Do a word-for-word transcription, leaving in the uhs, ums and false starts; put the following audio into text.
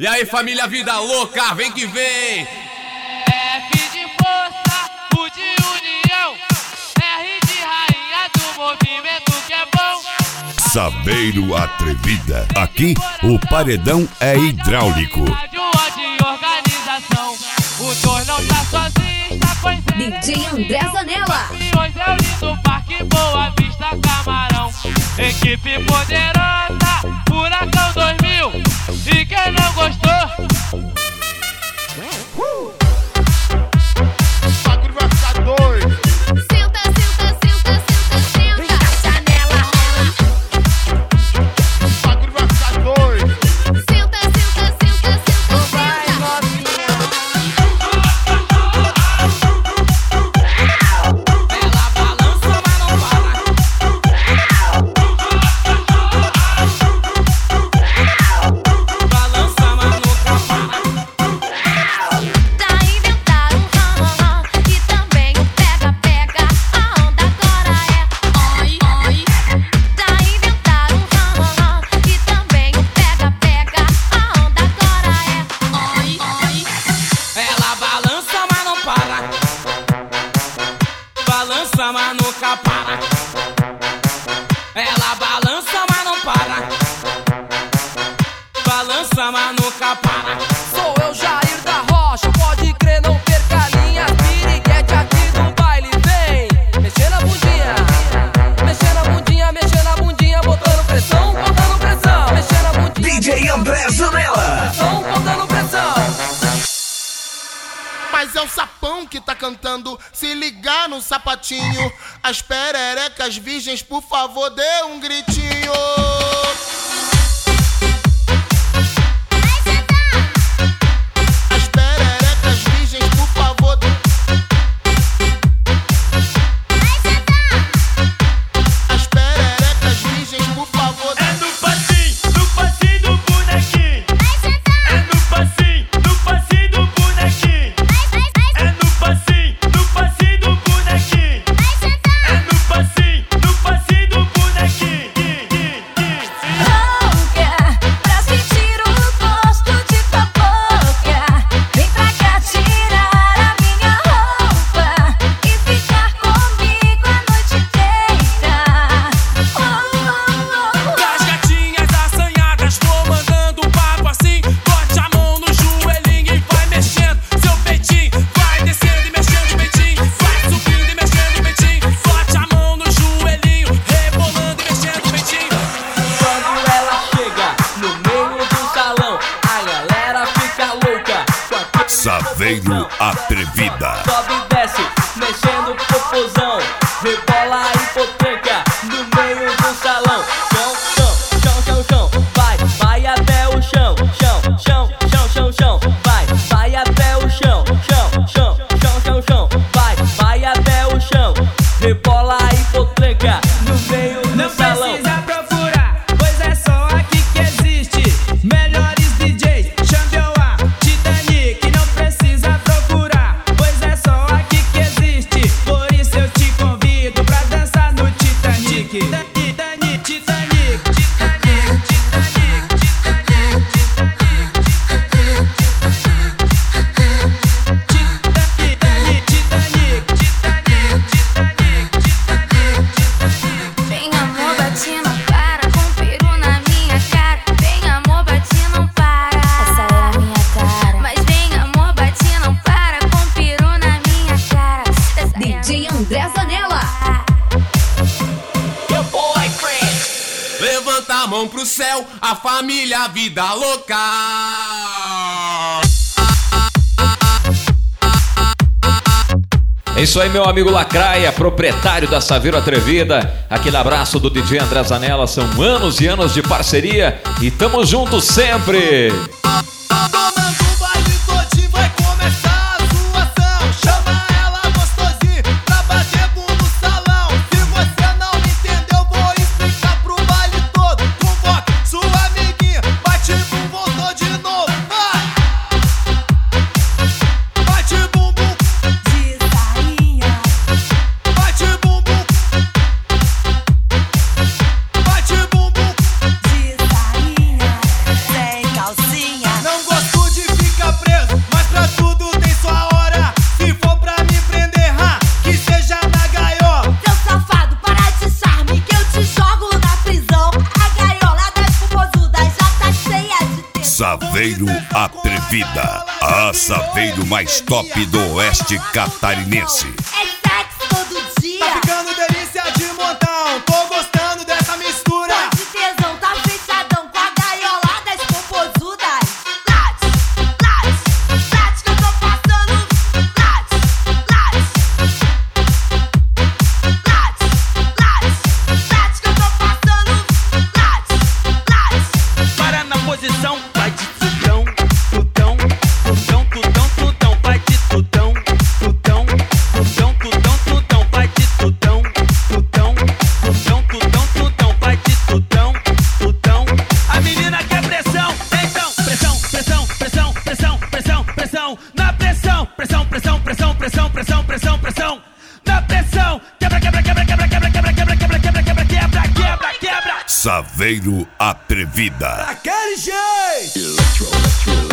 E aí, família Vida Louca, vem que vem! F de força, U de união, R de rainha do movimento que é bom. Saveiro Atrevida. Aqui o paredão é hidráulico. De organização, o tornão tá sozinho, está com D J André Zanella. E hoje é o lindo Parque Boa Vista Camarão. Equipe poderosa, Furacão dois mil. E quem não gostou? Uh! O bagulho vai ficar doido. Senta, senta, senta, senta, senta. Vem caçar nela. O bagulho vai ficar doido. Senta, senta, senta, senta. Vai, novinha. Ela balança, mas não para. Balança, mas nunca para. Tá inventado um ran, e também o pega-pega. A onda agora é oi, oi. Tá inventado um ran, e também o pega-pega. A onda agora é oi, oi. Ela balança, mas não para. Balança, mas nunca para. Ela balança, mas não para. Balança, mas nunca para. Sou eu, Jair da Rocha, pode crer, não perca a linha. Piriguete aqui do baile, vem mexendo a bundinha, mexendo a bundinha, mexendo a bundinha, botando pressão, botando pressão, mexendo a bundinha, D J André Zanella. pressão, botando pressão. Mas é o sapão que tá cantando. Se ligar no sapatinho. As pererecas virgens, por favor, dê um gritinho. As pererecas virgens, por favor. As pererecas virgens, por favor. É no passinho, no passinho do bonequinho. É no passinho, no passinho do bonequinho. É no passinho, no passinho do bonequinho. É no passinho, no passinho do bonequinho. Louca, pra sentir o gosto de tua boca. Vem pra cá tirar a minha roupa e ficar comigo a noite inteira. Oh, oh, oh. Das gatinhas assanhadas, vou mandando papo assim. Bote a mão no joelhinho e vai mexendo seu peitinho. Vai descendo e mexendo o peitinho. Vai subindo e mexendo o peitinho. Bote a mão no joelhinho, rebolando e mexendo o peitinho. Quando ela chega no meio do salão, a galera fica louca. Com a Saveiro Atrevida. sobe e desce, mexendo o popozão, rebola e potranca no meio do salão. Chão, chão, chão, chão, chão, vai, vai até o chão. Chão, chão, chão, chão, chão, vai, vai até o chão. Chão, chão, chão, chão, chão, vai, vai até o chão. Rebola e potranca no meio do Não salão. precisa procurar, pois é só aqui que existe. Melhores D Js, Xambioá, Titanic. Não precisa procurar, pois é só aqui que existe. Por isso eu te convido pra dançar no Titanic. Titanic, Titanic, Titanic, Titanic, Titanic, Vem amor, bate, não para, com peru na minha cara. Vem amor, bate, não para. Essa é a minha cara. Mas vem amor, bate, não para, com peru na minha cara. Essa D J André Zanella. Levanta a mão pro céu, a família Vida Louca. É isso aí, meu amigo Lacraia, proprietário da Saveiro Atrevida. Aquele abraço do D J André Zanella. São anos e anos de parceria e tamo juntos sempre. Tomando o baile todinho, vai começar a zoação. Chama ela gostosinha pra bater bum no salão. Se você não entendeu, vou explicar pro baile todo. Convoca sua amiguinha, bate bum, voltou de novo. Vai! Bate bum bum, De sainha, bate bum bum, bate bum bum. de sainha, sem calcinha. Saveiro Atrevida, a Saveiro mais top do oeste catarinense. É sexo todo dia. Tá ficando delícia de montão, tô gostando dessa mistura. Tô de tesão, tá fechadão com a gaiola das popozudas. Late, late, late que eu tô passando. Late, late. Late, late, late que eu tô passando. Late, late. Para na posição, vai de tutão, tutão, tutão, tutão, tutão, vai de tutão, tutão, tutão, tutão, tutão, vai de tutão, tutão, tutão, tutão, tutão, vai de tutão, tutão. A menina quer pressão, então pressão, pressão, pressão, pressão, pressão, pressão, na pressão, pressão, pressão, pressão, pressão, pressão, pressão, pressão, na pressão, quebra, quebra, quebra, quebra, quebra, quebra, quebra, quebra, quebra, quebra, quebra, quebra, quebra. Saveiro Atrevida. Aquele jeito. Electro, electro,